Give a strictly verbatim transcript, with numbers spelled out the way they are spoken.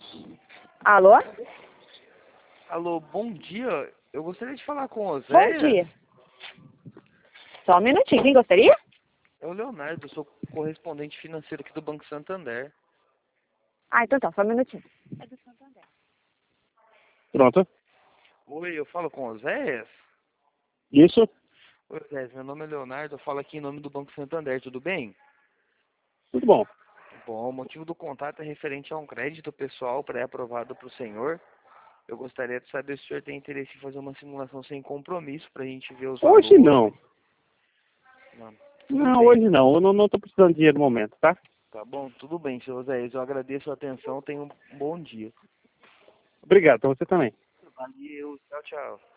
Alô? Alô, bom dia. Eu gostaria de falar com o Bom Oséias. dia. Só um minutinho, quem gostaria? É o Leonardo, sou correspondente financeiro aqui do Banco Santander. Ah, então tá, só um minutinho. Pronto. Oi, eu falo com o Oséias? Isso? Oi, Oséias, meu nome é Leonardo, eu falo aqui em nome do Banco Santander, tudo bem? Tudo bom. Bom, o motivo do contato é referente a um crédito pessoal pré-aprovado para o senhor. Eu gostaria de saber se o senhor tem interesse em fazer uma simulação sem compromisso para a gente ver os valores. Hoje não. Não, tudo Não, bem. hoje não. Eu não, não tô precisando de dinheiro no momento, tá? Tá bom, tudo bem, senhor Oséias. Eu agradeço a atenção, tenha um bom dia. Obrigado, pra você também. Valeu, tchau, tchau.